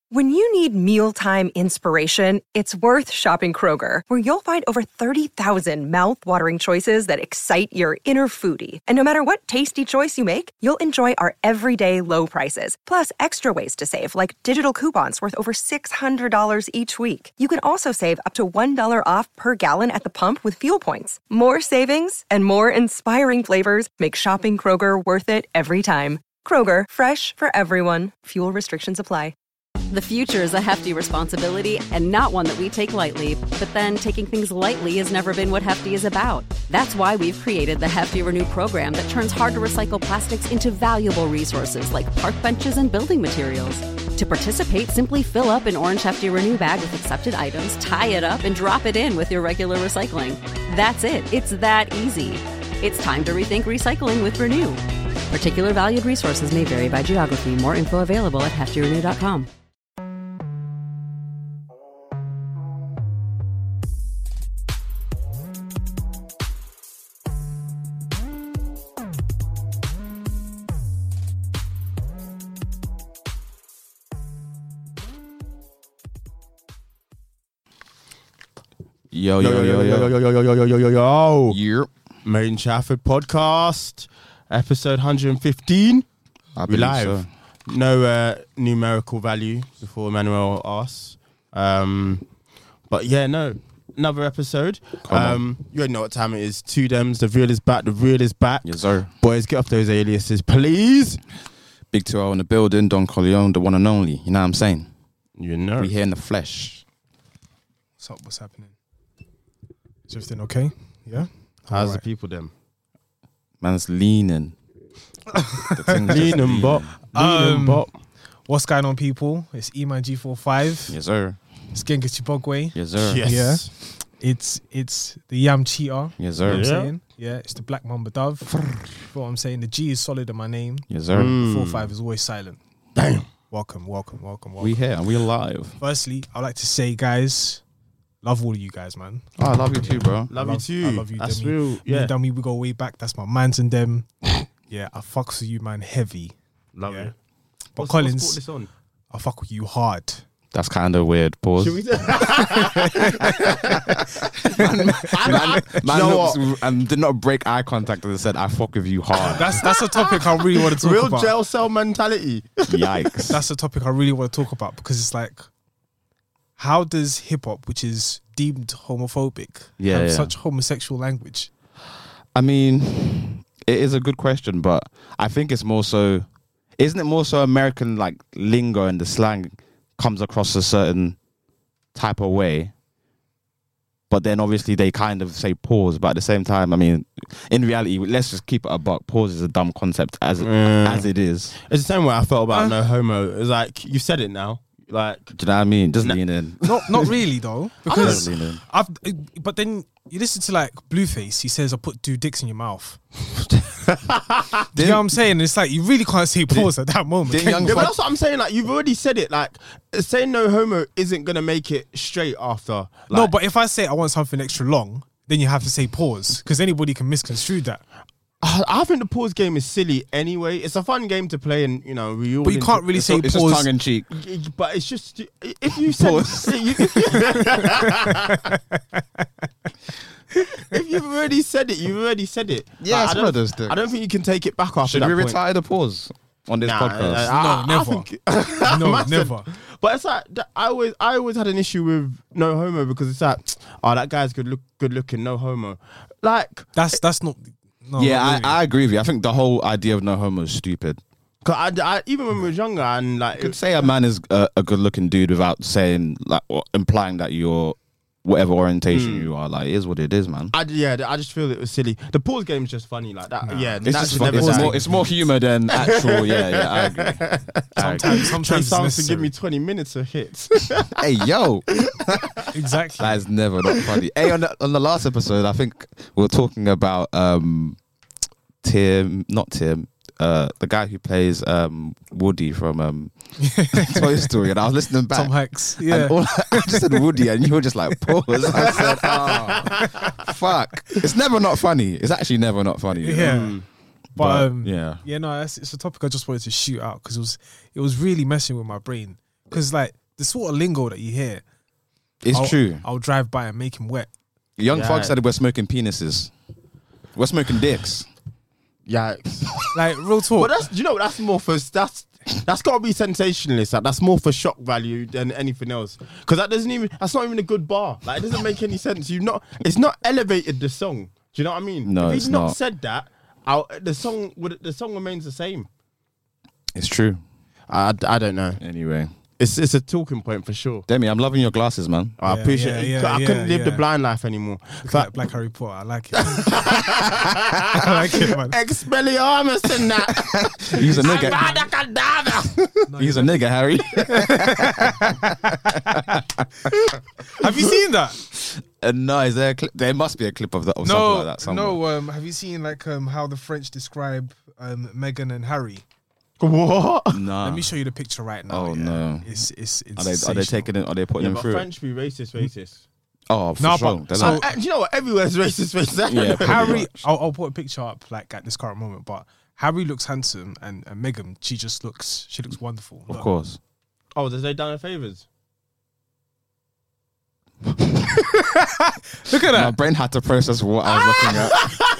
When you need mealtime inspiration, it's worth shopping Kroger, where you'll find over 30,000 mouth-watering choices that excite your inner foodie. And no matter what tasty choice you make, you'll enjoy our everyday low prices, plus extra ways to save, like digital coupons worth over $600 each week. You can also save up to $1 off per gallon at the pump with fuel points. More savings and more inspiring flavors make shopping Kroger worth it every time. Kroger, fresh for everyone. Fuel restrictions apply. The future is a hefty responsibility and not one that we take lightly. But then taking things lightly has never been what Hefty is about. That's why we've created the Hefty Renew program that turns hard-to-recycle plastics into valuable resources like park benches and building materials. To participate, simply fill up an orange Hefty Renew bag with accepted items, tie it up, and drop it in with your regular recycling. That's it. It's that easy. It's time to rethink recycling with Renew. Particular valued resources may vary by geography. More info available at heftyrenew.com. Yo. Yep. Main Trafford podcast, episode 115. We live. So. No numerical value before Emmanuel asks. But yeah, no. Another episode. You already know what time it is. Two Dems, the real is back, the real is back. Yes, sir. Boys, get off those aliases, please. Big 2-0 in the building, Don Corleone, the one and only. You know what I'm saying? You know. We here in the flesh. What's up? What's happening? Is everything okay? Yeah? How's the people, them? Man's leaning. Leaning bop. Leaning bop. What's going on, people? It's E-Man G45. Yes, sir. It's Genghis Chibogwe. Yes, sir. Yes. Yeah. It's the Yam Cheetah. Yes, You know sir. what I'm saying? Yeah, it's the Black Mamba Dove. You know what I'm saying? The G is solid in my name. Yes, sir. 4-5 is always silent. Damn. Welcome. We here and we alive. Firstly, I'd like to say, guys, love all of you guys, man. Oh, I love you too, bro. Love you too. I love you, That's Demi. real. Me Yeah. and Demi, we go way back. That's my mans and them. Yeah, I fucks with you, man, heavy. Love Yeah. you. But What's Collins, brought this on? I fuck with you hard. That's kind of weird. Pause. Should we Man know looks and did not break eye contact and said, I fuck with you hard. That's a topic I really want to talk Real about. jail cell mentality. Yikes. That's a topic I really want to talk about because it's like, how does hip hop, which is deemed homophobic, have such homosexual language? I mean, it is a good question, but I think it's more so, isn't it more so American like lingo and the slang comes across a certain type of way, but then obviously they kind of say pause, but at the same time, I mean, in reality, let's just keep it a buck. Pause is a dumb concept as it is. It's the same way I felt about no homo. It's like, you said it now. Like, Do you know what I mean? Just lean in. Not really though, because Just lean in. but then you listen to like Blueface. He says, "I put 2 dicks in your mouth." Do you know what I'm saying? It's like you really can't say pause at that moment. didn't can Young you? yeah, but that's what I'm saying. Like, you've already said it. Like, saying no homo isn't gonna make it straight after. Like, No, but if I say I want something extra long, then you have to say pause because anybody can misconstrue that. I think the pause game is silly anyway. It's a fun game to play, and you know we all. But you can't really say It's just pause. tongue in cheek. But it's just if you said if you've already said it, you've already said it. Yeah, Like, it's one of those things. I don't think you can take it back after Should that we point. retire the pause on this podcast? No, never. No, Man said- never. But it's like I always had an issue with no homo because it's like, oh, that guy's good looking, no homo. Like, That's not. No, Yeah, not really. I agree with you. I think the whole idea of no homo is stupid. 'cause I even when we were younger and like, You could say a man is a good-looking dude without saying like or implying that you're whatever orientation you are. Like, it is what it is, man. I just feel it was silly. The pause game is just funny like that. Yeah, It's that just should fun. never die. It's more humor than actual. Yeah, I agree. Sometimes Trey it's Songz to necessary. give me 20 minutes of hits. Hey, yo, Exactly. that is never not funny. Hey, on the last episode, I think we were talking about Tim, the guy who plays Woody from Toy Story, and I was listening back. Tom Hanks. Yeah. And I just said Woody, and you were just like, pause. I said, oh, fuck. It's never not funny. It's actually never not funny. you know? Yeah. But yeah. no, it's a topic I just wanted to shoot out because it was really messing with my brain. Because like the sort of lingo that you hear. It's true. I'll drive by and make him wet. Young Thug said we're smoking penises. We're smoking dicks. Yikes. Like, real talk. But that's more for that's got to be sensationalist. Like, that's more for shock value than anything else. Because that's not even a good bar. Like, it doesn't make any sense. It's not elevated the song. Do you know what I mean? No, if it's he's not not. said that, the song remains the same. It's true. I don't know. Anyway. It's a talking point for sure. Demi, I'm loving your glasses, man. I appreciate it. I couldn't live the blind life anymore. Like Black Harry Potter. I like it. I like it, man. Expelliarmus and that. He's a nigga. He's a nigga, Harry. Have you seen that? No, is there a clip? There must be a clip of that or something like that somewhere. No. Have you seen like how the French describe Meghan and Harry? What? No. Let me show you the picture right now. Oh no! It's Are they taking it? Are they putting them but through? French be racist. Oh, for No, sure. but- They're so- like- Do you know what? Everywhere's racist. Yeah, pretty Harry, much. I'll put a picture up like at this current moment, but Harry looks handsome and Meghan, she looks wonderful. Of Look. course. Oh, does they done her favors? Look at My that. brain had to process what I was looking at.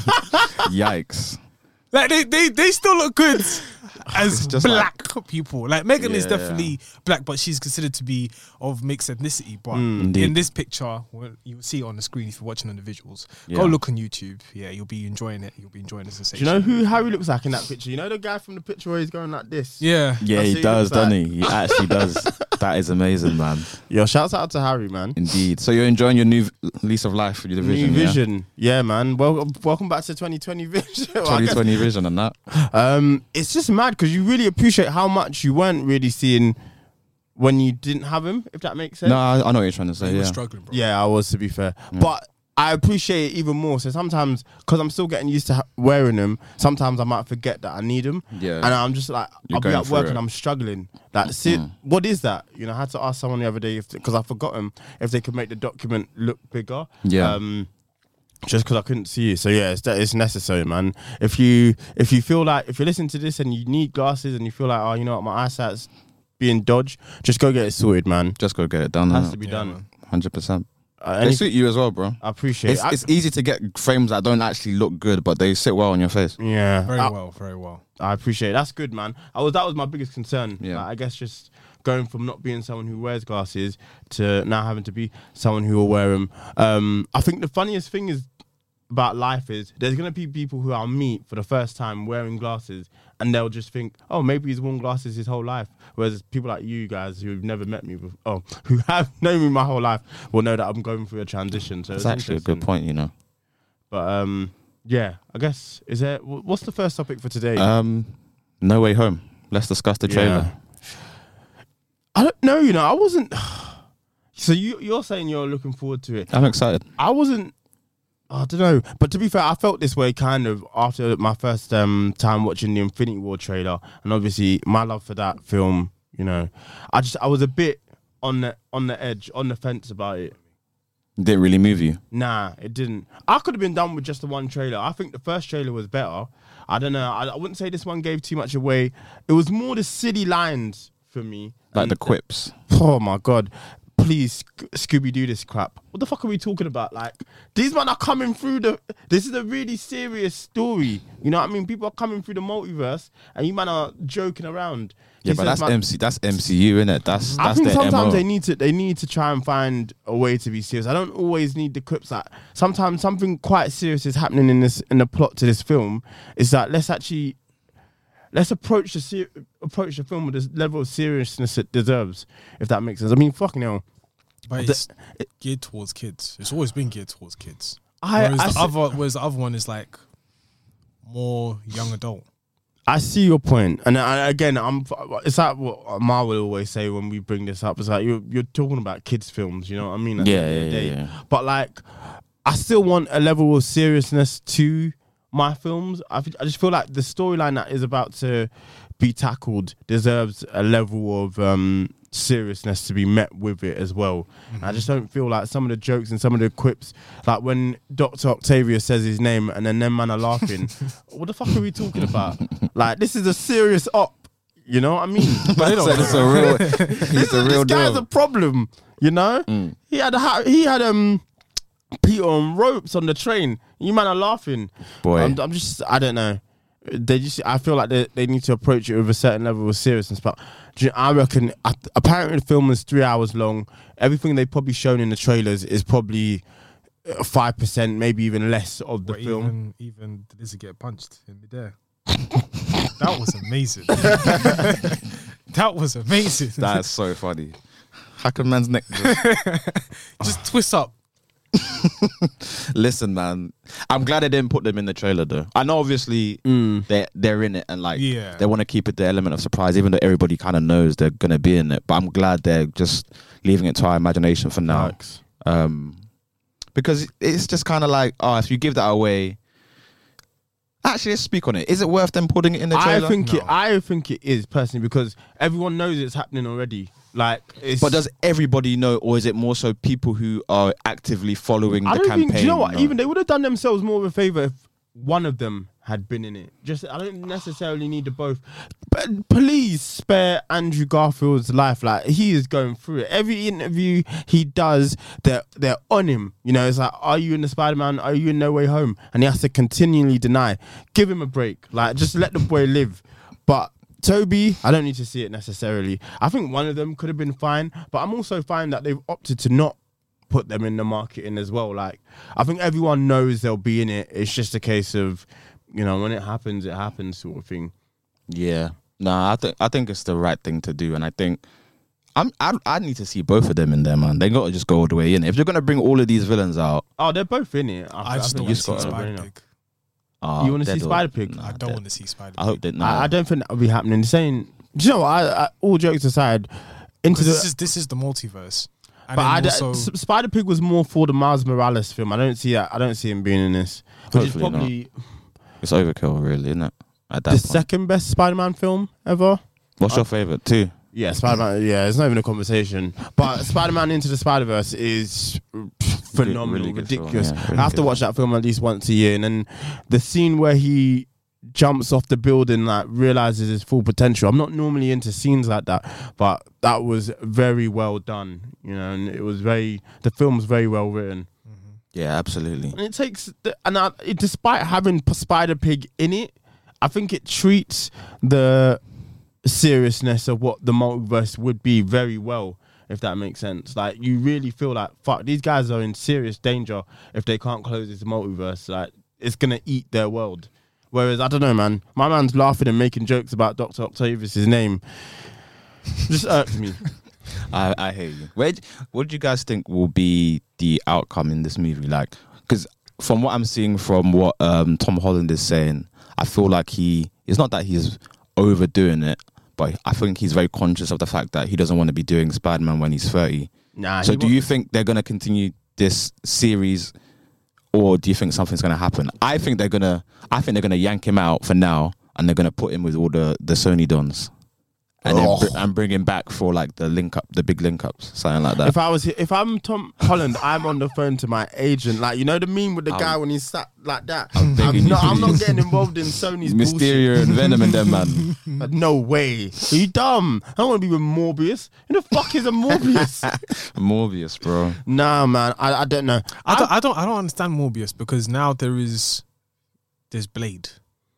Yikes. Like they still look good as It's just black people. Like Meghan is Yeah. definitely black, but she's considered to be of mixed ethnicity. But Indeed. in this picture, well, you'll see it on the screen if you're watching on the visuals. Yeah. Go look on YouTube. Yeah, you'll be enjoying it. You'll be enjoying the Do sensation. you know who Harry looks like in that picture? You know the guy from the picture where he's going like this? Yeah. Yeah, That's he who does, looks like. doesn't he? He actually does. That is amazing, man. Yo, shouts out to Harry, man. Indeed. So you're enjoying your new lease of life with your vision, New yeah? vision. Yeah, man. Welcome back to 2020 vision. Well, I guess- 2020 vision and that. It's just mad because you really appreciate how much you weren't really seeing when you didn't have him, if that makes sense. No, I know what you're trying to say, He was yeah. struggling, bro. Yeah, I was, to be fair. But I appreciate it even more. So sometimes, because I'm still getting used to wearing them, sometimes I might forget that I need them. Yeah. And I'm just like, You're I'll be going at through work it. and I'm struggling. Like, what is that? You know, I had to ask someone the other day, because I forgot them, if they could make the document look bigger. Yeah. Just because I couldn't see it. So yeah, it's necessary, man. If you feel like, if you're listening to this and you need glasses and you feel like, oh, you know what, my eyesight's being dodged, just go get it sorted, man. Just go get it done. It has innit? to be Yeah, done. man. 100%. They Any- suit you as well, bro. I appreciate it. It's easy to get frames that don't actually look good, but they sit well on your face. Yeah. Very well, very well. I appreciate it. That's good, man. That was my biggest concern. Yeah. Like, I guess just going from not being someone who wears glasses to now having to be someone who will wear them. I think the funniest thing is about life is there's going to be people who I'll meet for the first time wearing glasses and they'll just think, oh, maybe he's worn glasses his whole life. Whereas people like you guys who've never met me before, who have known me my whole life will know that I'm going through a transition. So That's it's actually a good interesting. point, you know. But yeah, I guess, what's the first topic for today? No Way Home. Let's discuss the trailer. I don't know, you know, I wasn't. So you're saying you're looking forward to it. I'm excited. I wasn't. I don't know, but to be fair, I felt this way kind of after my first time watching the Infinity War trailer, and obviously my love for that film. You know, I was a bit on the edge, on the fence about it. Didn't really move you. Nah, it didn't. I could have been done with just the one trailer. I think the first trailer was better. I don't know. I wouldn't say this one gave too much away. It was more the silly lines for me, Like And the quips. Oh my god. Please, Scooby Doo this crap. What the fuck are we talking about? Like, these men are coming through this is a really serious story. You know what I mean? People are coming through the multiverse and you man are joking around. Yeah, He but says, that's MCU, innit? That's I think their sometimes MO. they need to try and find a way to be serious. I don't always need the quips. Like, sometimes something quite serious is happening in the plot to this film. Is that let's approach the film with the level of seriousness it deserves, if that makes sense. I mean, fucking hell. But it's geared towards kids. It's always been geared towards kids. Whereas Whereas the other one is like more young adult. I see your point, and again, it's like what Ma will always say when we bring this up. It's like you're talking about kids' films, you know what I mean? At the end of the day. Yeah. But like, I still want a level of seriousness to my films. I just feel like the storyline that is about to be tackled deserves a level of seriousness to be met with it as well. Mm-hmm. I just don't feel like some of the jokes and some of the quips, like when Dr. Octavius says his name and then them man are laughing. What the fuck are we talking about? Like, this is a serious op. You know what I mean? But So it's a real, he's the real This guy's deal. a problem. You know, he had Peter on ropes on the train. You man are laughing. Boy. I'm just, I don't know. I feel like they need to approach it with a certain level of seriousness. But I reckon, apparently the film is 3 hours long. Everything they've probably shown in the trailers is probably 5%, maybe even less of the film. Even does it get punched in midair? That was amazing. That was amazing. That's so funny. Hack a man's neck. Just twist up. Listen, man, I'm glad they didn't put them in the trailer though. I know obviously they're in it and like they want to keep it the element of surprise, even though everybody kind of knows they're gonna be in it. But I'm glad they're just leaving it to our imagination for now. Because it's just kind of like, oh, if you give that away. Actually, let's speak on it. Is it worth them putting it in the trailer? I think it is personally, because everyone knows it's happening already. Like, but does everybody know, or is it more so people who are actively following the campaign? Do you know what? Even they would have done themselves more of a favor if one of them had been in it. I don't necessarily need the both. But please spare Andrew Garfield's life. Like, he is going through it. Every interview he does, they're on him. You know, it's like, are you in the Spider-Man? Are you in No Way Home? And he has to continually deny. Give him a break. Like, just let the boy live. But Toby, I don't need to see it necessarily. I think one of them could have been fine, but I'm also fine that they've opted to not put them in the marketing as well. Like, I think everyone knows they'll be in it. It's just a case of, you know, when it happens sort of thing. Yeah. No, I think it's the right thing to do, and I think I need to see both of them in there, man. They got to just go all the way in. If you're gonna bring all of these villains out, they're both in it. I just don't want to see Spider-Pig. You want to see Spider-Pig? I don't want to see Spider-Pig. I hope that. I don't think that will be happening. Saying, do you know what? All jokes aside, this is the multiverse. And but Spider-Pig was more for the Miles Morales film. I don't see that. I don't see him being in this. Which is probably it's overkill, really, isn't it? The second best Spider-Man film ever. What's your favorite? 2? Yeah, Spider-Man. Yeah, it's not even a conversation. But Spider-Man Into the Spider-Verse is phenomenal, really ridiculous. Film, yeah, really I have to watch that film at least once a year. And then the scene where he jumps off the building, like, realizes his full potential. I'm not normally into scenes like that, but that was very well done. You know, and the film's very well written. Yeah, absolutely. And it takes, despite having Spider-Pig in it, I think it treats the seriousness of what the multiverse would be very well, if that makes sense. Like, you really feel like, fuck, these guys are in serious danger if they can't close this multiverse. Like, it's gonna eat their world. Whereas, I don't know, man, my man's laughing and making jokes about Dr. Octavius' name. Just irks me. I hear you. What do you guys think will be the outcome in this movie? Like, because from what I'm seeing, from what Tom Holland is saying, I feel like it's not that he's overdoing it, but I think he's very conscious of the fact that he doesn't want to be doing Spider-Man when he's 30. So do you think they're going to continue this series, or do you think something's going to happen? I think they're going to yank him out for now, and they're going to put him with all the Sony dons. And then bring him back for like the big link ups, something like that. If I'm Tom Holland, I'm on the phone to my agent. Like, you know the meme with the guy when he's sat like that. I'm not getting involved in Sony's Mysterio bullshit. and Venom and them, man. No way. Are you dumb? I don't want to be with Morbius. Who the fuck is a Morbius? Morbius, bro. Nah, man. I don't know. I don't understand Morbius, because now there's Blade.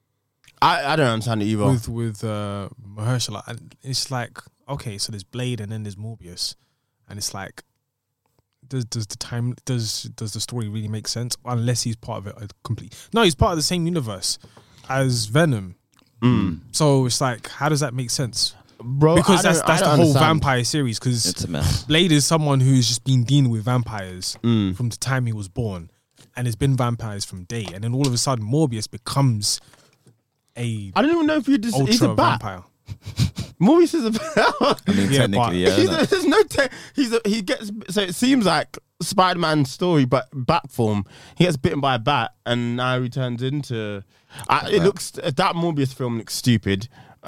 I don't understand it either. With Mahershala, and it's like, okay, so there's Blade and then there's Morbius, and it's like, does the story really make sense unless he's part of it No, he's part of the same universe as Venom. So it's like, how does that make sense? Bro, because that's the whole vampire series. Because it's a mess. Blade is someone who's just been dealing with vampires from the time he was born, and it's been vampires from day, and then all of a sudden Morbius becomes I don't even know if he's a bat. Vampire. Morbius is a bat. I mean, technically, yeah. There's no. He gets. So it seems like Spider-Man's story, but bat form. He gets bitten by a bat, and now he turns into. It looks that Morbius film looks stupid,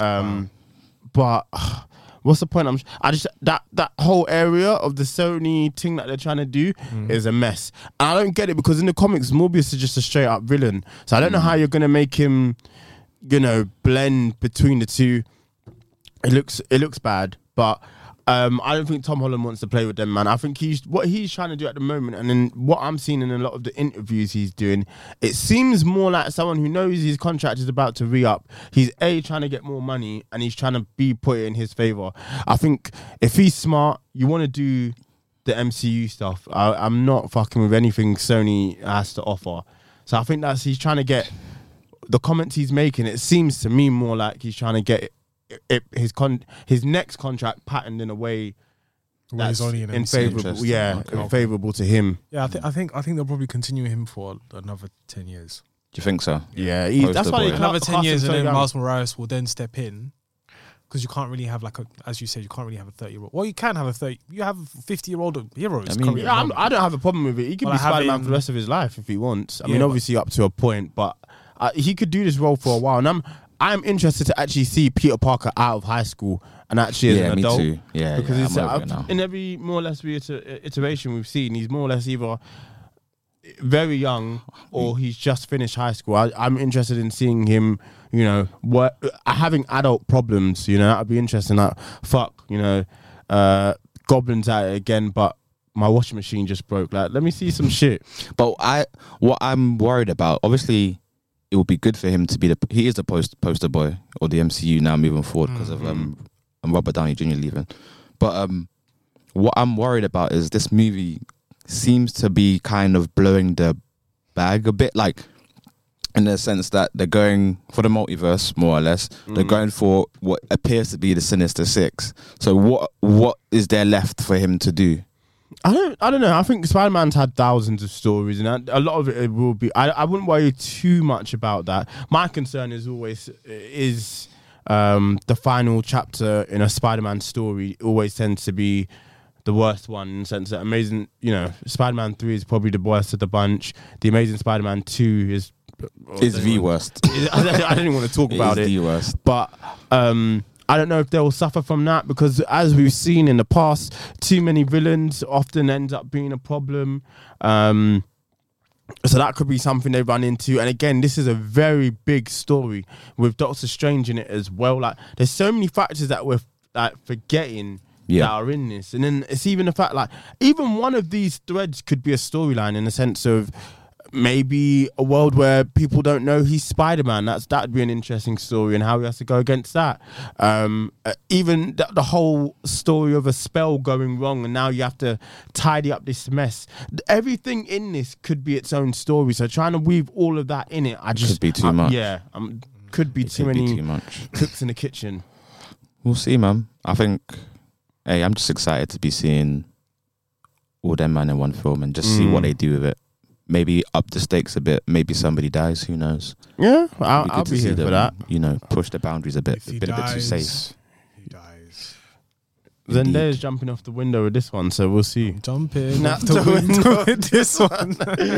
but. What's the point? That whole area of the Sony thing that they're trying to do is a mess. And I don't get it, because in the comics, Morbius is just a straight up villain. So I don't know how you're gonna make him, blend between the two. It looks bad, but I don't think Tom Holland wants to play with them, man. I think what he's trying to do at the moment, and then what I'm seeing in a lot of the interviews he's doing, it seems more like someone who knows his contract is about to re-up. He's trying to get more money, and he's trying to be put in his favor. I think if he's smart, you want to do the MCU stuff. I'm not fucking with anything Sony has to offer. So I think he's trying to get the comments he's making. It seems to me more like he's trying to get his next contract patterned in a way that's only in favorable. Yeah, favorable to him. Yeah, I think they'll probably continue him for another 10 years. Do you think so? Yeah, that's why another 10 years, and then Miles Morales will then step in, because you can't really have as you said, you can't really have a 30-year-old. Well, you can have you have 50-year-old heroes. I mean, I don't have a problem with it. He could be Spider-Man for the rest of his life if he wants. I mean, obviously up to a point, but he could do this role for a while, and I'm interested to actually see Peter Parker out of high school and actually as an adult. Me too. Yeah, because in every more or less iteration we've seen, he's more or less either very young or he's just finished high school. I'm interested in seeing him, having adult problems. That'd be interesting. Like, Goblin's at it again, but my washing machine just broke. Like, let me see some shit. But what I'm worried about, obviously, it would be good for him to be he is the poster boy or the MCU now moving forward because of Robert Downey Jr. leaving. But what I'm worried about is this movie seems to be kind of blowing the bag a bit, like in the sense that they're going for the multiverse more or less. They're going for what appears to be the Sinister Six. So what is there left for him to do? I don't know. I think Spider-Man's had thousands of stories, and a lot of it will be. I wouldn't worry too much about that. My concern is always the final chapter in a Spider-Man story always tends to be the worst one, in the sense that Spider-Man 3 is probably the worst of the bunch. The Amazing Spider-Man 2 is the worst. I don't even want to talk about it. The worst. But I don't know if they'll suffer from that, because as we've seen in the past, too many villains often ends up being a problem. So that could be something they run into. And again, this is a very big story with Doctor Strange in it as well. Like, there's so many factors that we're forgetting that are in this. And then it's even the fact, like, even one of these threads could be a storyline in the sense of maybe a world where people don't know he's Spider-Man. That'd be an interesting story, and how he has to go against that. Even the whole story of a spell going wrong, and now you have to tidy up this mess. Everything in this could be its own story. So trying to weave all of that in it, could be too much. Yeah, could be too much cooks in the kitchen. We'll see, man. I think, I'm just excited to be seeing all them man in one film and just see what they do with it. Maybe up the stakes a bit. Maybe somebody dies. Who knows? Yeah, I'll be here for that. Push the boundaries a bit. If he a bit too safe. He dies. Zendaya's jumping off the window with this one, so we'll see. Jumping off the window with this one.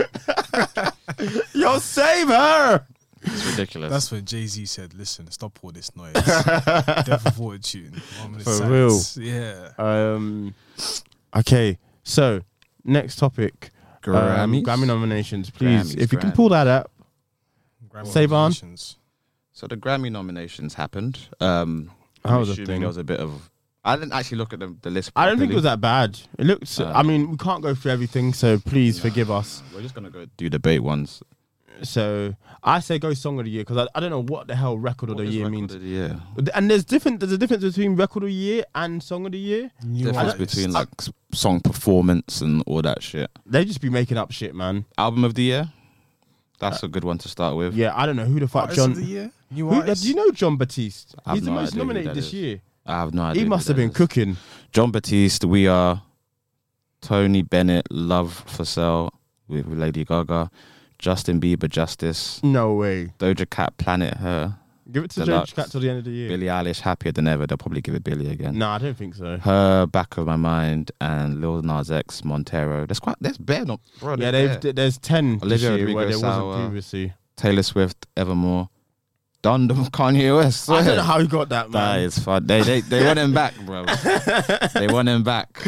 Yo, save her! It's ridiculous. That's when Jay-Z said, "Listen, stop all this noise." Death of Fortune. For real. Yeah. Okay, so next topic. Grammy nominations, please. If you can pull that up. Savon. So the Grammy nominations happened. How was the thing? There was a bit of. I didn't actually look at the list properly. I don't think it was that bad. It looks. I mean, we can't go through everything, so please forgive us. We're just gonna go do debate ones. So I say go Song of the Year, because I don't know what the hell Record of the Year means. Yeah. And there's a difference between Record of the Year and Song of the Year. Difference between like song performance and all that shit. They just be making up shit, man. Album of the Year. That's a good one to start with. Yeah, I don't know who the fuck Artist of the Year? New artist? Do you know John Batiste? He's the most nominated this year. I have no idea. He must have been cooking. John Batiste, We Are, Tony Bennett, Love for Sale with Lady Gaga, Justin Bieber, Justice. No way. Doja Cat, Planet Her. Give it to Doja Cat till the end of the year. Billie Eilish, Happier Than Ever. They'll probably give it Billie again. No, I don't think so. Her, Back of My Mind, and Lil Nas X, Montero. There's bare, not bro. Yeah, there's 10 Olivia this year where there Rodrigo, wasn't previously. Taylor Swift, Evermore. Dundum, Kanye West. I don't know how he got that, man. That is fun. They want him back, bro. They want him back.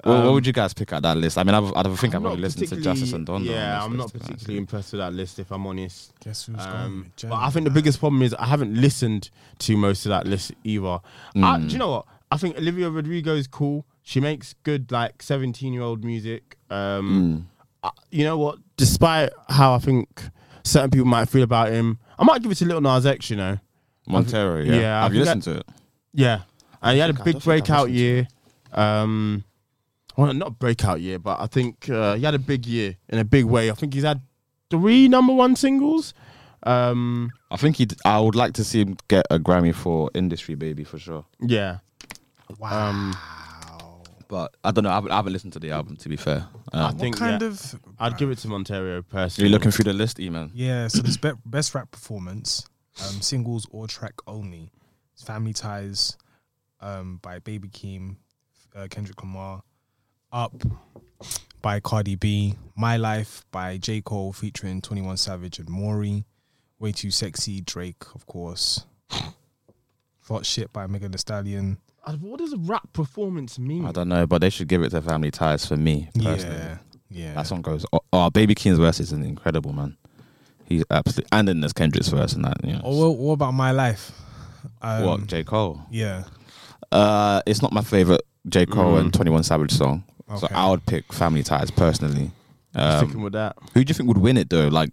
What would you guys pick out that list? I mean, I think I've not already listened to particularly- Justice and Donda. Yeah, on I'm this not list, particularly impressed with that list, if I'm honest. Guess who's gone? But I think the biggest problem is I haven't listened to most of that list either. Do you know what? I think Olivia Rodrigo is cool. She makes good, like, 17-year-old music. You know what? Despite how I think certain people might feel about him, I might give it to Lil Nas X, you know. Montero, Yeah, yeah. I Have you think listened to it? Yeah. And he had a think I big don't think I've breakout listened to year. Well, not breakout year, but I think he had a big year in a big way. I think he's had 3 number 1 singles. I think I would like to see him get a Grammy for Industry Baby for sure. Yeah. Wow. But I don't know. I haven't listened to the album, to be fair. I think kind yeah, of? I'd give it to Montero Are personally. you looking through the list, E-Man? Yeah, so there's best rap performance, singles or track only. It's Family Ties by Baby Keem, Kendrick Lamar. Up by Cardi B. My Life by J. Cole featuring 21 Savage and Maury. Way Too Sexy, Drake, of course. Thought Shit by Megan Thee Stallion. What does a rap performance mean? I don't know, but they should give it to Family Ties for me, personally. Yeah. That song goes. Oh, Baby Keem's verse is incredible, man. He's absolutely. And then there's Kendrick's verse and that. You know. Oh, what about My Life? What, J. Cole? Yeah. It's not my favorite J. Cole and 21 Savage song. So Okay. I would pick Family Ties personally. Sticking with that. Who do you think would win it though? Like,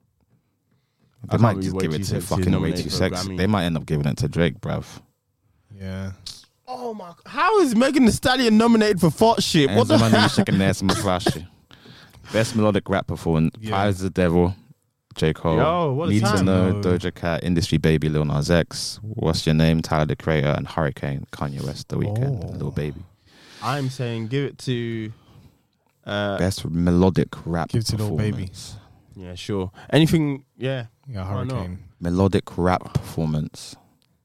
I they can't might believe just Way give Too it to Sexy is fucking Way nominated Too for a Sexy. Grammy. They might end up giving it to Drake, bruv. Yeah. Oh my! How is Megan Thee Stallion nominated for Thought Shit? What the man hell? shaking their some flashy. Best melodic rap performance: Yeah. Prize the Devil, J. Cole. Yo, what a Need to time. Know, No. Doja Cat, Industry Baby, Lil Nas X, What's Your Name, Tyler the Creator, and Hurricane, Kanye West, The Weeknd, Oh. Lil Baby. I'm saying give it to. Best melodic rap Give it to Lil Baby. performance. Yeah, sure. Anything? Yeah. Yeah, Why not? Hurricane. Melodic rap performance.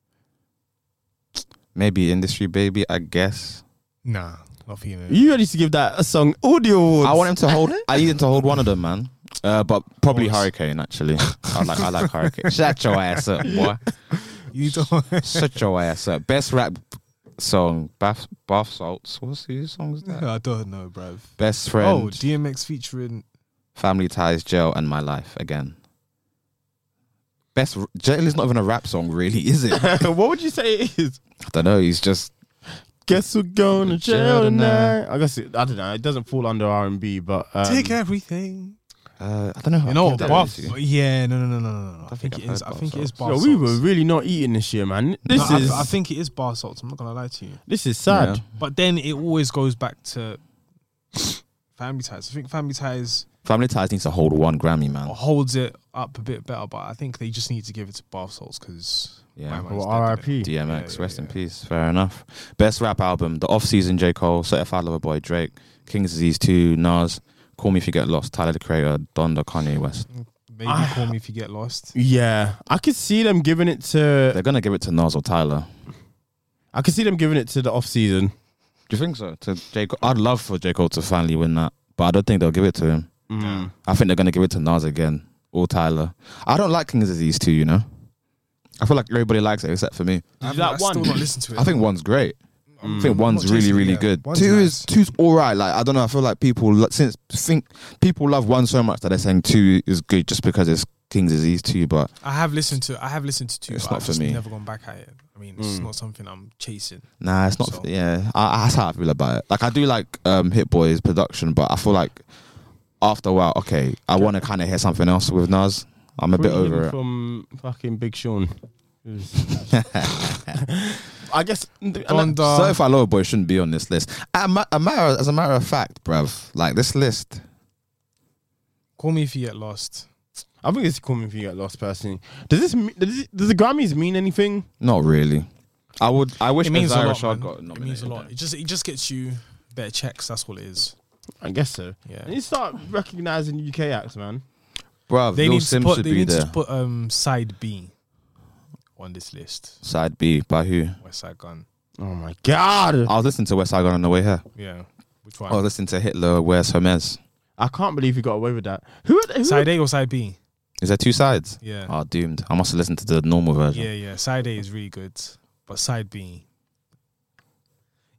Maybe Industry Baby, I guess. Nah, not feeling it. You ready to give that a song audio awards? I want him to hold. I need him to hold one of them, man. But probably Pause. Hurricane. Actually, I like Hurricane. Shut your ass up, boy. You need to. Shut your ass up. Best rap song, Bath Salts. What's his song? Is that? I don't know, bruv. Best friend. Oh, DMX featuring. Family Ties, Jail, and My Life again. Jail is not even a rap song, really, is it? I What would you say it is? don't know. He's just Guess we're going to jail Jail tonight. tonight. I guess I don't know. It doesn't fall under R&B, but Take everything. I don't know. You know, I've heard that Buff. really. Yeah, no. I think think it I've is. heard I Bar think it is Salts. bar Yo, salts. we were really not eating this year, man. This No, is I think it is bar salts. I'm not gonna lie to you. this is sad. Yeah. But then it always goes back to Family Ties. I think Family Ties Family Ties needs to hold one Grammy, man. holds it up a bit better, but I think they just need to give it to Bar Salts because Yeah. Well, R.I.P. DMX, rest in peace. Fair enough. Best rap album: The Off Season, J. Cole, Certified Lover Boy, Drake, King's Disease 2, Nas, Call Me If You Get Lost, Tyler the Creator, Donda, Kanye West. Maybe Call Me If You Get Lost. Yeah, I could see them giving it to. They're gonna give it to Nas or Tyler. I could see them giving it to the off season. Do you think so? To J. Cole? I'd love for J. Cole to finally win that, but I don't think they'll give it to him. I think they're gonna give it to Nas again or Tyler. I don't like King's Disease 2, you know. I feel like everybody likes it except for me. Did I've that one? still not listened to it. I think one's great. I think one's not really, chasing it, really yeah. good. One's Two's all right. Like I don't know. I feel like people people love one so much that they're saying 2 is good just because it's King's Disease 2. But I have listened to 2. It's but not I've for just me. never gone back at it. I mean, it's not something I'm chasing. nah, it's not. So- Yeah, that's how I feel about it. Like I do like Hit Boy's production, but I feel like after a while, okay, I want to kind of hear something else with Nas. I'm a bit Free him over it. from fucking Big Sean. I guess. Donda. Certified Lover Boy shouldn't be on this list. As a matter of fact, bruv, like this list. Call Me If You Get Lost. I think it's cool if you get lost personally. Does the Grammys mean anything? Not really. I wish It means a Isaiah lot, Rashad man. got It nominated. means a lot. It just gets you better checks. That's what it is. I guess so. Yeah. And you start recognizing UK acts, man. Bruv, They Lil need to Sim put. should They be need there. to put side B on this list. Side B by who? West Side Gun. Oh my god! I was listening to West Side Gun on the way here. Yeah. Which I one? was listening to Hitler, Where's Hermes. I can't believe you got away with that. Who Side A or Side B? Is there 2 sides? Yeah. Oh, doomed. I must have listened to the normal version. Yeah. Side A is really good, but Side B.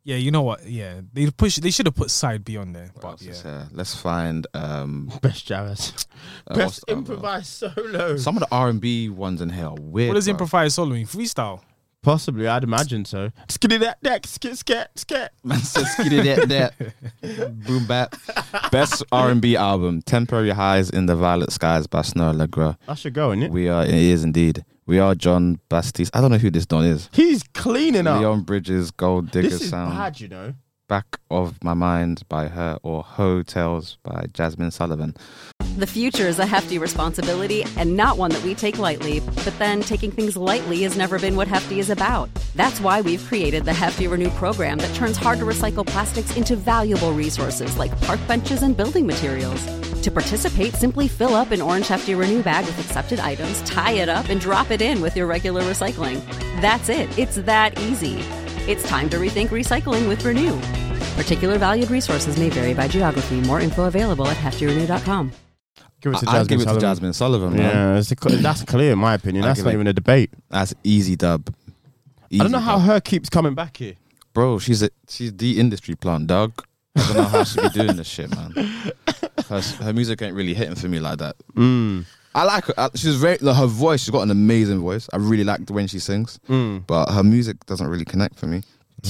Yeah, you know what? Yeah, they should have put side B on there. What But else yeah, is here? Let's find Best jazz. what's Best the other? improvised solo. Some of the R&B ones in here are weird. what does bruv. improvised solo mean? Freestyle. Possibly, I'd imagine so. Skitty that, sket. Man said skitty that. Boom bap. Best R&B album: Temporary Highs in the Violet Skies by Snow Allegra. That should go, innit? It is indeed. We Are John Baptiste. I don't know who this Don is. He's cleaning up. Leon Bridges, Gold Digger This is Sound. bad, you know. Back of My Mind by her, or Hotels by Jasmine Sullivan. The future is a hefty responsibility and not one that we take lightly. But then taking things lightly has never been what Hefty is about. That's why we've created the Hefty Renew program that turns hard to recycle plastics into valuable resources like park benches and building materials. To participate, simply fill up an orange Hefty Renew bag with accepted items, tie it up, and drop it in with your regular recycling. That's it. It's that easy. It's time to rethink recycling with Renew. Particular valued resources may vary by geography. More info available at heftyrenew.com. Give it to I'd Jasmine give it to Sullivan. Jasmine Sullivan, man. Yeah, that's clear in my opinion. I'd That's give not it- even a debate. That's easy dub. I don't Easy know how dub. her keeps coming back here. Bro, she's the industry plant, dog. I don't know how she be doing this shit, man. Her music ain't really hitting for me like that. I like her. She's very her voice. She's got an amazing voice. I really like the way she sings, but her music doesn't really connect for me.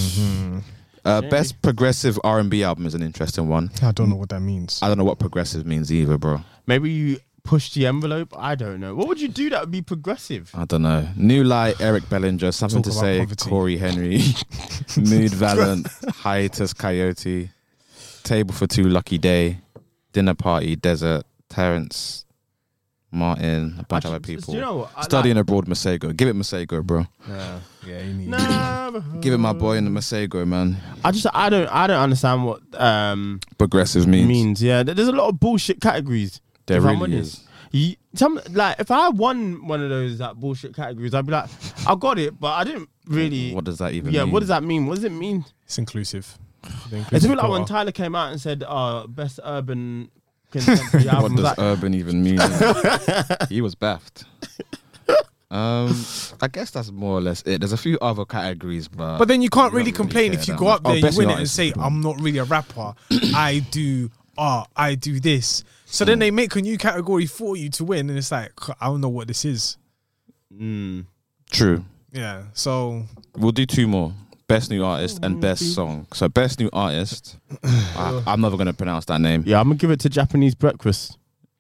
Best progressive R&B album is an interesting one. I don't know what that means. I don't know what progressive means either, bro. Maybe you push the envelope. I don't know. What would you do that would be progressive? I don't know. New Light, Eric Bellinger, Something Talk to about Say, poverty. Corey Henry, Mood Valiant, Hiatus Coyote, Table for Two, Lucky Day, Dinner Party, Desert, Terrence Martin, a bunch of other people. You know what? I Studying Abroad, Masego. Give it Masego, bro. Yeah, you need. Give it my boy in the Masego, man. I don't understand what Progressive means. means. Yeah, there's a lot of bullshit categories. There if I'm really honest. is. If I won one of those bullshit categories, I'd be like, I got it, but I didn't really. What does that even Yeah, mean? what does that mean? What does it mean? It's inclusive. It's a bit like when Tyler came out and said, best urban contemporary album. What does Like, urban even mean? He was baffed. I guess that's more or less it. There's a few other categories, but But then you can't we really don't really complain care if you that go much. up there, Oh, you best win new it, and artist. say, I'm not really a rapper. I do art. I do this. So then they make a new category for you to win, and it's like, I don't know what this is. True. Yeah. So We'll do two more. Best new artist and best song. So best new artist. I'm never gonna pronounce that name. yeah, I'm gonna give it to Japanese Breakfast.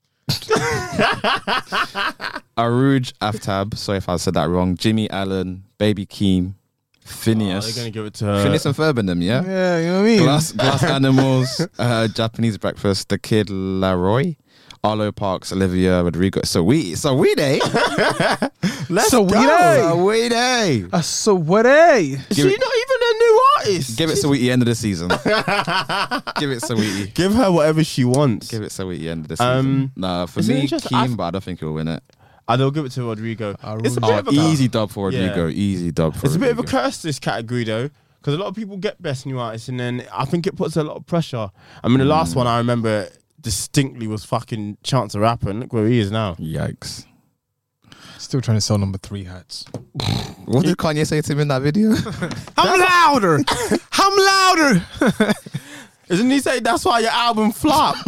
Aruj Aftab. Sorry if I said that wrong. Jimmy Allen, Baby Keem, Phineas. They're gonna give it to her. Phineas and Ferb in them, yeah. yeah, you know what I mean. Glass Animals, Japanese Breakfast, The Kid Laroi, Arlo Parks, Olivia Rodrigo. So we day. Let's So go. we day. So what? Hey. She's not even a new artist. Give it Saweetie end of the season. Give it Saweetie. Give her whatever she wants. Give it Saweetie end of the season. Nah, for it's an me, interesting- Keem, but I don't think he'll win it. They'll give it to Rodrigo. It's a Rodrigo. bit of a Easy dub for Rodrigo. Yeah. Easy dub for It's a bit of a Rodrigo. curse, this category, though, because a lot of people get best new artists, and then I think it puts a lot of pressure. I mean, the last one I remember distinctly was fucking Chance the Rapper, and look where he is now. Yikes. Still trying to sell number 3 hats. What did Kanye say to him in that video? I'm louder. I'm louder. Isn't he saying that's why your album flopped?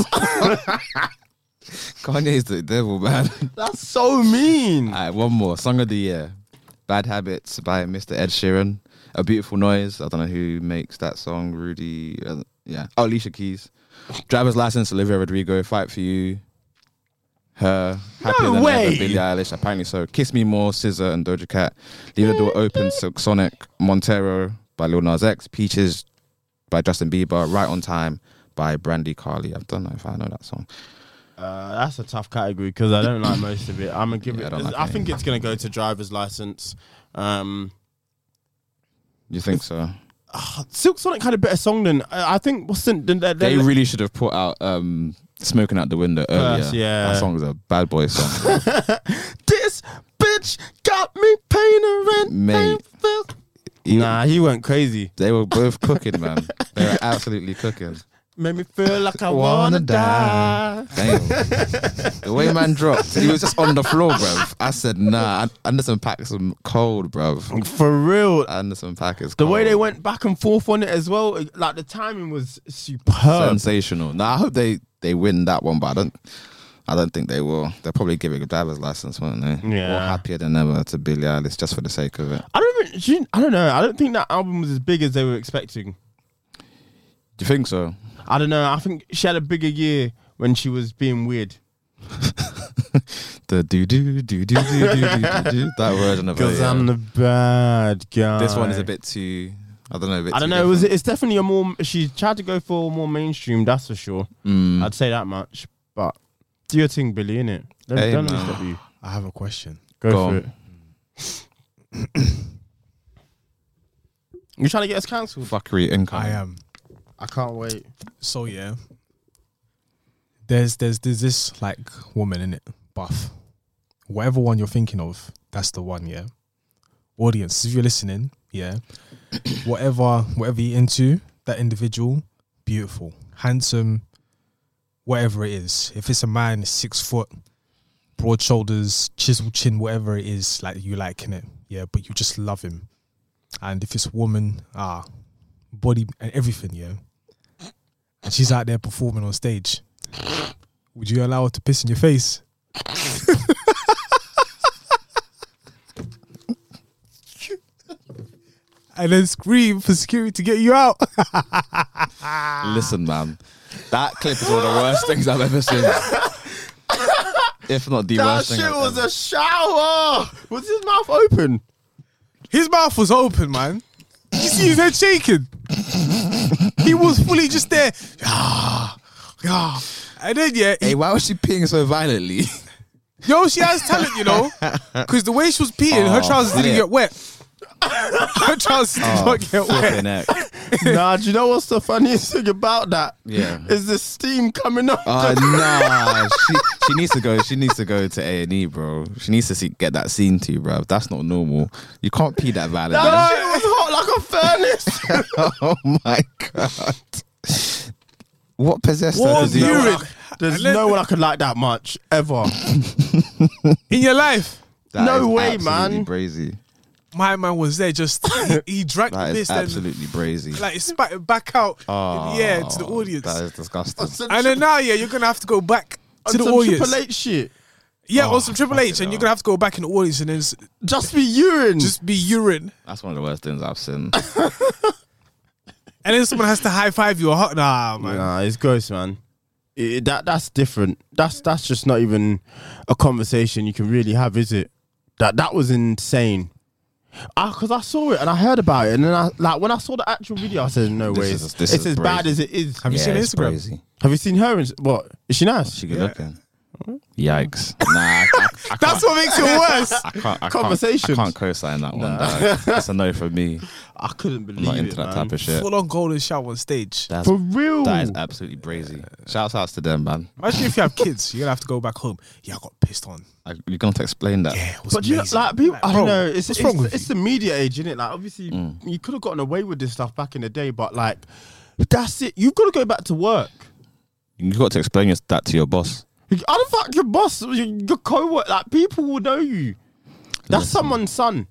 Kanye's the devil, man. That's so mean. All right, one more. Song of the Year. Bad Habits by Mr. Ed Sheeran. A Beautiful Noise. I don't know who makes that song. Rudy. Yeah. Oh, Alicia Keys. Driver's License. Olivia Rodrigo. Fight for You. Her. Happier No Than way. Ever. Billie Eilish. Apparently so. Kiss Me More. SZA and Doja Cat. Leave the Door Open. Silk Sonic. Montero by Lil Nas X. Peaches by Justin Bieber. Right on Time by Brandy Carly. I don't know if I know that song. That's a tough category because I don't like most of it. I'm gonna give Yeah, it. I don't like I it. think it's gonna go to Driver's License. You think so? Silk Sonic had a better song than I think. What's the They really should have put out Smoking Out the Window earlier. First, yeah. That song is a bad boy song. This bitch got me paying the rent. Mate. Nah, he went crazy. They were both cooking, man. They were absolutely cooking. Made me feel like I wanna die. Damn. The way man dropped, he was just on the floor, bruv. I said, nah, Anderson .Paak is cold, bruv. For real. Anderson .Paak is The cold. way they went back and forth on it as well, like the timing was superb. Sensational. Nah, I hope they win that one, but I don't think they will. They'll probably give it a driver's license, won't they? Yeah. More happier than ever to Billie Eilish just for the sake of it. I don't know. I don't think that album was as big as they were expecting. Do you think so? I don't know. I think she had a bigger year when she was being weird. The do that version of it. Because I'm the bad guy. This one is a bit too. I don't know. I don't know. It's definitely a more. She tried to go for more mainstream. That's for sure. I'd say that much. But do your thing, Billy. Innit? Don't let me stop you. I have a question. Go for on. it. You trying to get us cancelled? Fuckery income. I am. I can't wait. So yeah, there's this like woman in it, buff. Whatever one you're thinking of, that's the one. Yeah, audience, if you're listening, yeah, whatever you're into, that individual, beautiful, handsome, whatever it is. If it's a man, 6 foot, broad shoulders, chiseled chin, whatever it is, like you liking it, yeah, but you just love him. And if it's a woman, body and everything, yeah. And she's out there performing on stage. Would you allow her to piss in your face? And then scream for security to get you out? Listen, man, that clip is one of the worst things I've ever seen. If not the That worst thing. shit I've was ever- a shower. Was his mouth open? His mouth was open, man. You see his head shaking. He was fully just there. And then, yeah, Hey, why was she peeing so violently? yo, she has talent, you know? Because the way she was peeing, her trousers didn't flip. get wet. Her trousers did not get wet. Flipping heck. Nah, do you know what's the funniest thing about that? Yeah. Is the steam coming up. Nah, she needs to go. She needs to go to A&E, bro. She needs to get that scene too, bro. That's not normal. You can't pee that violently. That shit was hot like a furnace. Oh my god! What possessed her Warm to do urine. that? There's And then- no one I could like that much ever. In your life. That No is way, absolutely man. Brazy. My man was there just, he drank That the is piss and absolutely brazy. like, it spat it back out in the air to the audience. That is disgusting. And then now, yeah, you're going to have to go back to the some audience. Triple H shit. Yeah, on some Triple H, fucking and you're hell. going to have to go back in the audience and then Just be urine. just be urine. That's one of the worst things I've seen. And then someone has to high five you. Nah, man. Nah, it's gross, man. That's different. That's just not even a conversation you can really have, is it? That was insane. Because I saw it and I heard about it, and then when I saw the actual video, I said, "No way, This it's is as bad brazy. as it is." Have you seen it's Instagram? brazy. Have you seen her? What is she nice? She good looking. Yikes! Nah, I That's what makes it worse. I Conversations. can't co-sign that one. Dog. That's a no for me. I couldn't believe I'm not it, into that man. type of shit. Full on golden shower on stage. That's, For real. that is absolutely brazy. Shouts outs to them, man. Imagine if you have kids, you're going to have to go back home. Yeah, I got pissed on. You're gonna have to explain that. Yeah, it was But you know, amazing. like people, I bro, don't know. It's what's wrong with it's you? the media age, isn't it? Like obviously, you could have gotten away with this stuff back in the day, but like that's it. You've got to go back to work. You've got to explain that to your boss. I don't fuck your boss, your co-worker. Like people will know you. That's Listen. someone's son.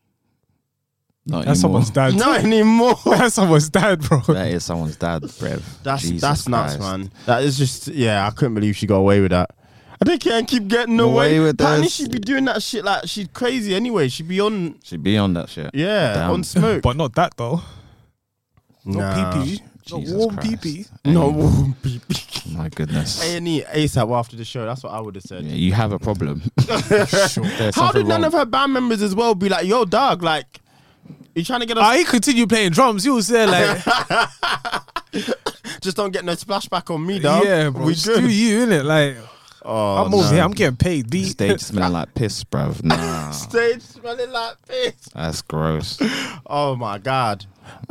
Not That's anymore. someone's dad. Not anymore. That's someone's dad, bro. That is someone's dad, brev. That's Jesus nuts, Christ. man. That is just I couldn't believe she got away with that. I think can't keep getting away. Away with Apparently this. she'd be doing that shit like she's crazy anyway. She'd be on She'd be on that shit. on Damn. smoke. But not that, though. Nah. Not pee-pee. Not Jesus warm Christ. pee-pee. No warm pee-pee. My goodness. A&E ASAP after the show. That's what I would have said. Yeah, you have a problem. There's How something did none wrong. of her band members as well be like, yo, dog, like, you trying to get us? He continued playing drums. He was there like, Just don't get no splashback on me, dog. yeah, bro. We Just good. do you, innit? Like, Oh, I'm over no. here. I'm getting paid. B. Stage smelling like piss, bruv. Nah, Stage smelling like piss. that's gross. Oh my god.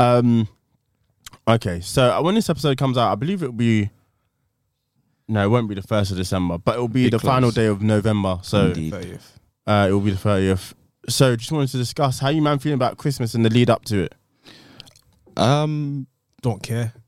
Okay, so when this episode comes out, I believe it'll be. No, it won't be the 1st of December, but it'll be Big the close. final day of November. So Indeed. 30th. it will be the 30th. So just wanted to discuss how you man feeling about Christmas and the lead up to it. Don't care.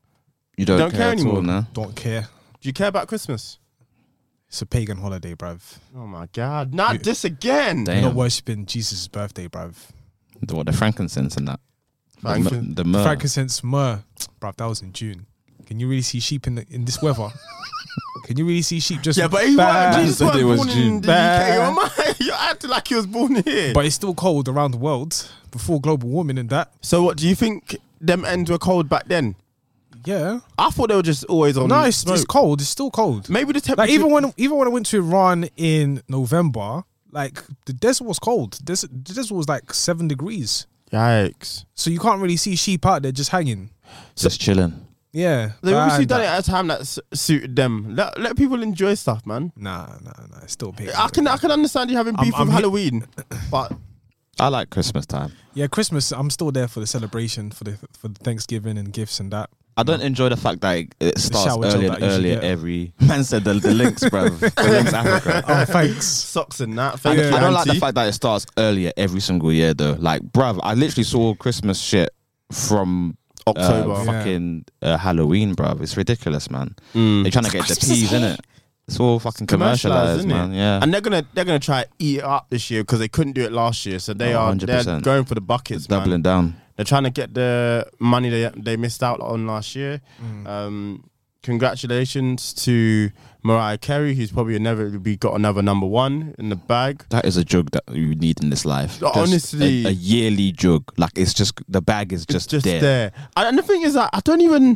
You don't Don't care care at all, anymore? no? Don't care. Do you care about Christmas? It's a pagan holiday, bruv. Oh my God! Not this again. Damn. You're not worshipping Jesus' birthday, bruv. The frankincense and that. Frankin- The myrrh. Frankincense, myrrh, bruv. That was in June. Can you really see sheep in this weather? Can you really see sheep just? Yeah, but he Bah. was, Jesus Said it was was born June. in the UK. You're acting like he was born here. But it's still cold around the world before global warming and that. So what do you think? Them ends were cold back then. Yeah. I thought they were just always on. No, it's smoke. cold. It's still cold. Maybe the temperature. Like even when I went to Iran in November, like the desert was cold. The desert was like 7 degrees. Yikes! So you can't really see sheep out there just hanging. Just chilling. Yeah. They obviously And done it at a time that suited them. Let people enjoy stuff, man. Nah. It's still pagan. I can understand you having beef I'm with hit- Halloween, but I like Christmas time. Yeah, Christmas. I'm still there for the celebration, for the Thanksgiving and gifts and that. I don't enjoy the fact that it starts shower gel earlier that and you should earlier get. every... Man said the links, bro. The links Africa. Oh, thanks. socks and that. Thank Yeah. you, I don't like the auntie. fact that it starts earlier every single year, though. Like, bruv, I literally saw Christmas shit from October. Yeah. fucking Halloween, bruv. It's ridiculous, man. Mm. They're trying to get the peas, innit? It's all fucking commercialized, Commercialised, man. innit? Yeah. And they're gonna try to eat it up this year because they couldn't do it last year. So they're 100%. going for the buckets, man. Doubling down. They're trying to get the money they missed out on last year. Congratulations to Mariah Carey, who's probably got another number one in the bag. That is a jug that you need in this life. Just Honestly. a yearly jug. Like, it's just, the bag is It's just there. And the thing is that I don't even.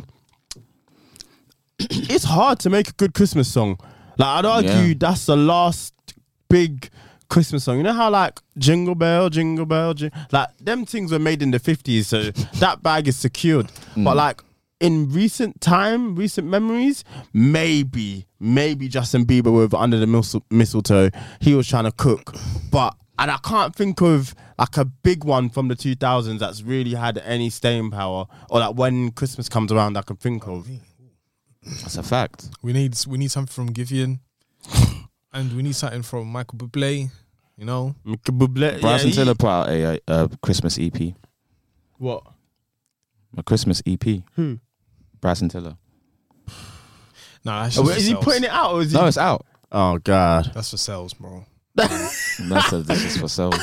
It's hard to make a good Christmas song. Like, I'd argue Yeah. that's the last big Christmas song. You know how like Jingle Bell, like them things were made in the 50s, so that bag is secured. But like in recent memories, maybe Justin Bieber with Under the Mistletoe, he was trying to cook. And I can't think of like a big one from the 2000s that's really had any staying power, or like when Christmas comes around I can think of. That's a fact. We need something from Giveon, and we need something from Michael Bublé. You know, Bryson Tiller put out a Christmas EP. What? A Christmas EP. Who? Bryson Tiller. nah, that's Oh, just for is he sales. putting it out or is he? No, it's out. Oh God. That's for sales, bro. This is for sales.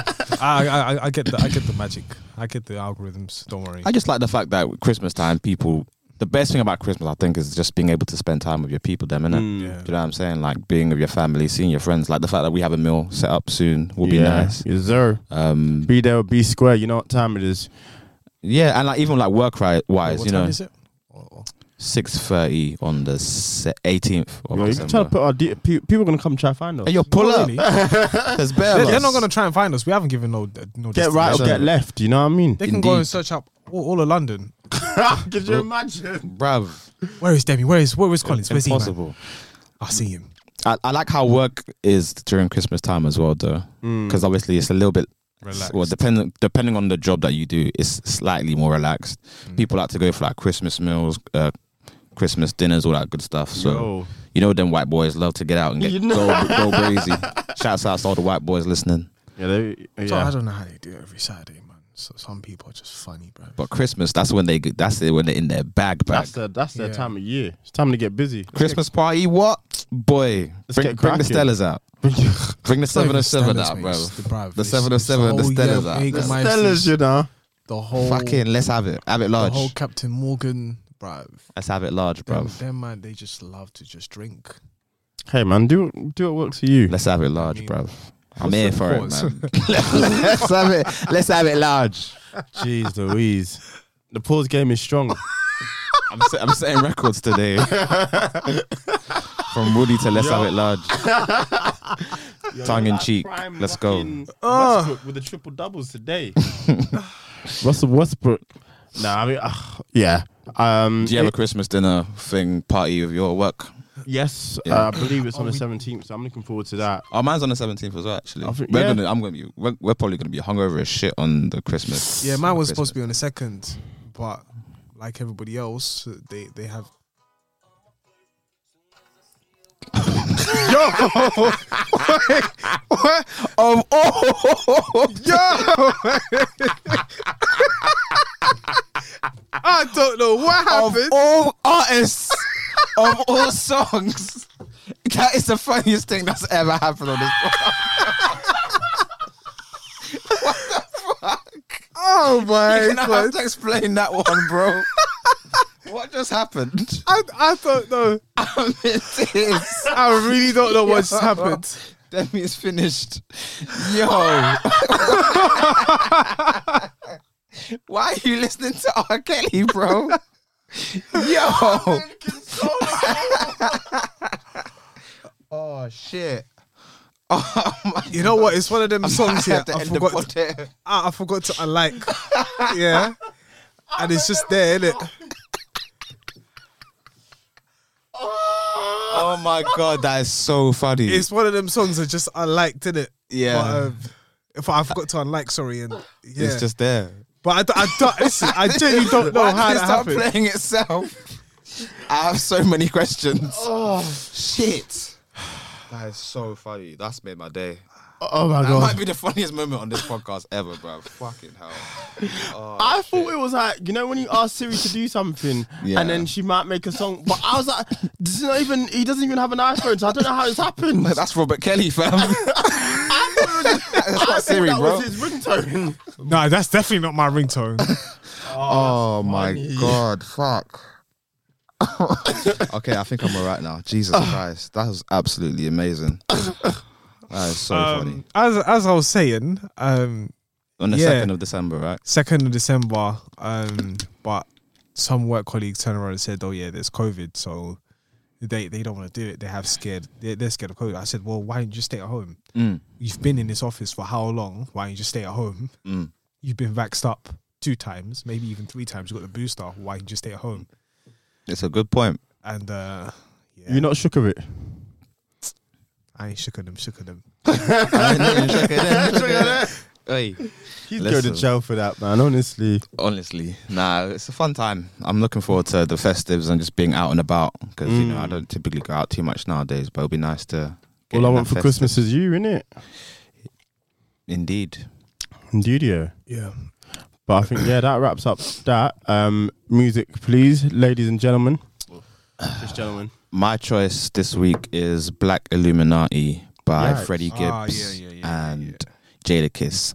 I get the magic. I get the algorithms. Don't worry. I just like the fact that Christmas time, the best thing about Christmas, I think, is just being able to spend time with your people, innit? Yeah. Do you know what I'm saying? Like being with your family, seeing your friends. Like the fact that we have a meal set up soon will be nice. Yes, sir. Be there or be square. You know what time it is. Yeah, and like even like work wise, What you time know, is it? Oh. 6:30 on the 18th of You can December. try to put our people are gonna come try to find us. Hey, yo, pull Not up. really. There's better. They're not gonna try and find us. We haven't given no Get destination. right or get left. You know what I mean? They can go Indeed. and search up all of London. Could you imagine? Bruv, Where is Demi? Where is Collins? Where's he, man? impossible. I see him. I like how work is during Christmas time as well, though, because obviously it's a little bit. Relaxed. Well, depending on the job that you do, it's slightly more relaxed. People like to go for like Christmas meals, Christmas dinners, all that good stuff. So Yo. you know, them white boys love to get out and get You know. go crazy. Shouts out to all the white boys listening. Yeah, So I don't know how they do it every Saturday, man. So some people are just funny, bro. But Christmas, that's when they're in their bag. That's their Yeah. time of year. It's time to get busy. Christmas party, what? Boy, Let's bring get the cracking. Stellas out. Bring the 707 out, bro. The 707, the Stellas out. The Stellas, you know. The whole Fucking, let's have it. Have it the large. whole Captain Morgan, bro. Let's have it large, bro. Them man, they just love to just drink. Hey man, do what works for you. Let's have it large, I mean, bro. I'm here for it, Pause. man. Let's have it large. Jeez Louise. The pause game is strong. I'm setting records today. From Woody to let's have it large. Tongue in cheek. Let's go. Westbrook with the triple doubles today. Russell Westbrook. Nah, I mean, yeah. Do you have a Christmas dinner party with your work? Yes, Yeah. I believe it's on the 17th, so I'm looking forward to that. Oh, mine's on the 17th as well. Actually, I think- we're yeah. probably gonna be hungover as shit on the Christmas. Yeah, mine was supposed to be on the 2nd, but like everybody else, they have. I don't know what happened. Of all artists, of all songs, that is the funniest thing that's ever happened on this podcast. What the fuck? Oh my You're gonna have god! to explain that one, bro. What just happened? I don't know. It is. I really don't know what just happened. Demi's finished. Yo. Why are you listening to R. Kelly, bro? Yo. Oh shit. Oh my You know what? It's one of them songs here. I forgot I forgot to unlike. Yeah, and it's just there, innit? Oh my god, that is so funny. It's one of them songs that just unliked, innit? Yeah. But, if I forgot to unlike, sorry, and yeah. It's just there. But I don't listen. I genuinely don't know Why how did it that start happened. playing itself? I have so many questions. Oh shit. That is so funny. That's made my day. Oh my That god! might be the funniest moment on this podcast ever, bro. Fucking hell. Oh, I thought it was like, you know, when you ask Siri to do something Yeah. and then she might make a song, but I was like, this is not even. He doesn't even have an iPhone, so I don't know how it's happened. that's Robert Kelly, fam. That's not Siri, that bro. was his ringtone. No, that's definitely not my ringtone. Oh my funny. god, fuck. Okay, I think I'm alright now. Jesus Christ, that was absolutely amazing. That is so funny. As I was saying, On the yeah. 2nd of December, right? 2nd of December, but some work colleagues turned around and said, "Oh yeah, there's COVID, so they don't want to do it. They're scared of COVID." I said, "Well, why don't you just stay at home? You've been in this office for how long? Why don't you just stay at home? You've been vaxxed up 2 times, maybe even 3 times. You got the booster. Why don't you just stay at home?" It's a good point. And yeah, You're not shook of it. I ain't shook of them. Hey, He's Listen. going to jail for that, man. Honestly. honestly, nah, it's a fun time. I'm looking forward to the festives and just being out and about because you know I don't typically go out too much nowadays. But it'll be nice to. Get All I in want that for Christmas is you, innit? Indeed. Indeed, yeah. Yeah. But I think that wraps up that. Music, please, ladies and gentlemen. Just gentlemen. My choice this week is Black Illuminati by Yikes. Freddie Gibbs yeah, and Jadakiss.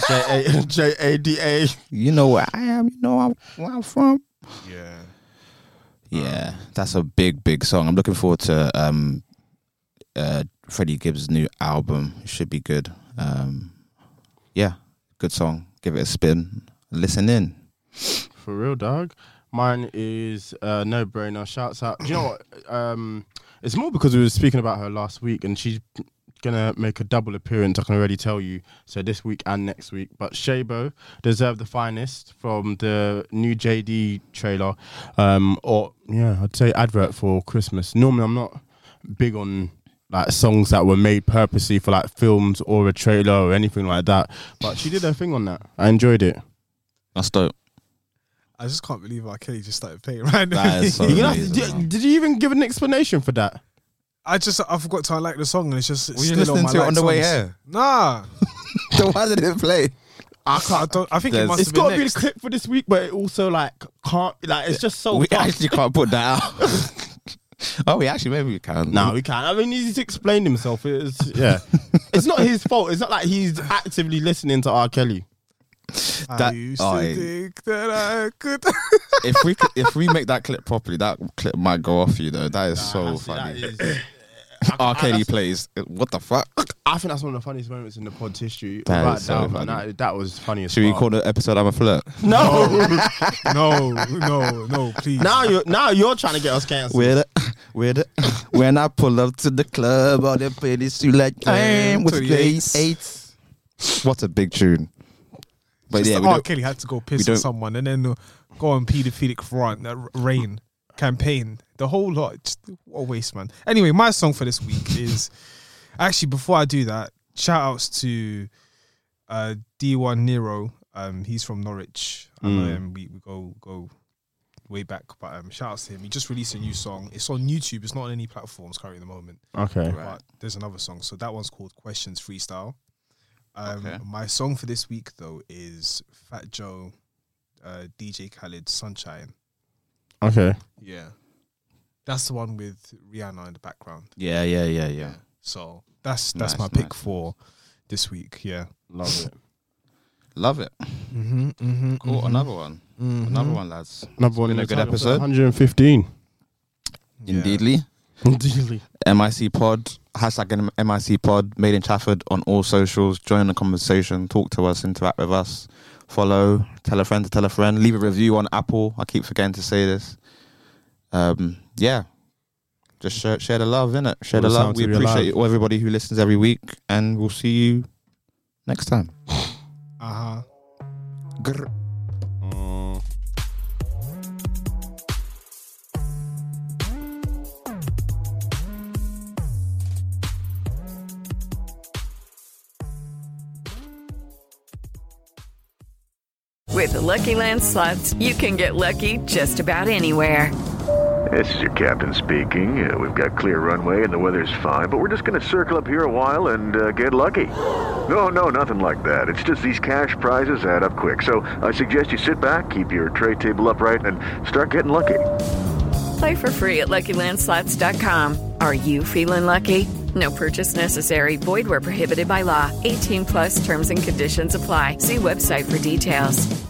Jada. You know where I am. You know where I'm from. Yeah. Yeah, that's a big song. I'm looking forward to Freddie Gibbs' new album. It should be good. Yeah, good song. Give it a spin. Listen in. For real, dog. Mine is No Brainer. Shouts out. Do you know what? It's more because we were speaking about her last week and she's gonna make a double appearance, I can already tell you. So this week and next week. But Shabo, Deserve the Finest from the new JD trailer. I'd say advert for Christmas. Normally I'm not big on like songs that were made purposely for like films or a trailer or anything like that. But she did her thing on that. I enjoyed it. That's dope. I just can't believe R. Kelly just started playing right now. That is so You know, amazing, man. did you even give an explanation for that? I forgot to like the song and it's just Were you still listening on my to it liked on the way songs. here? Nah. So why did it play? I think it must It's have been got to be the next. clip for this week, but it also like can't like it's just so. We fast. actually can't put that out. Oh, maybe we can. No, we can't. I mean, he's explained himself. It's it's not his fault. It's not like he's actively listening to R. Kelly. I used to think that I could. If we make that clip properly, that clip might go off you though. That is so See, funny. that is- R. Kelly plays. What the fuck? I think that's one of the funniest moments in the pod's history. That Right is so down, man. funny. That was funny as Should we fuck. call the episode "I'm a Flirt"? No. No, please. now you're trying to get us cancelled. When I pull up to the club, all the ladies you like time with 28. grade 8. What a big tune! But Just yeah, that we R. don't, Kelly had to go piss don't- on someone and then go on paedophilic rain campaign. The whole lot. Just, what a waste, man. Anyway, my song for this week is actually, before I do that, shout outs to D1 Nero. He's from Norwich. I know him. We go way back, but shout outs to him. He just released a new song. It's on YouTube. It's not on any platforms currently at the moment. Okay. But there's another song. So that one's called Questions Freestyle. Okay. My song for this week though is Fat Joe, DJ Khaled's Sunshine. Okay. Yeah, that's the one with Rihanna in the background. Yeah. So that's Nice, my pick nice. for this week. Yeah, Love it. Love it. Cool. Another one. Another one, lads. Another one. been a in the good title, episode. 115. Indeedly. Indeedly. MIC Pod, hashtag MIC Pod, Made in Trafford on all socials. Join the conversation, talk to us, interact with us, follow, tell a friend to tell a friend, leave a review on Apple. I keep forgetting to say this. Yeah, just share the love, innit? Share the All the love. sound We to your appreciate life. all everybody who listens every week, and we'll see you next time. Grr. With the Lucky Land Slots, you can get lucky just about anywhere. This is your captain speaking. We've got clear runway and the weather's fine, but we're just going to circle up here a while and get lucky. No, nothing like that. It's just these cash prizes add up quick. So I suggest you sit back, keep your tray table upright, and start getting lucky. Play for free at LuckyLandSlots.com. Are you feeling lucky? No purchase necessary. Void where prohibited by law. 18+ terms and conditions apply. See website for details.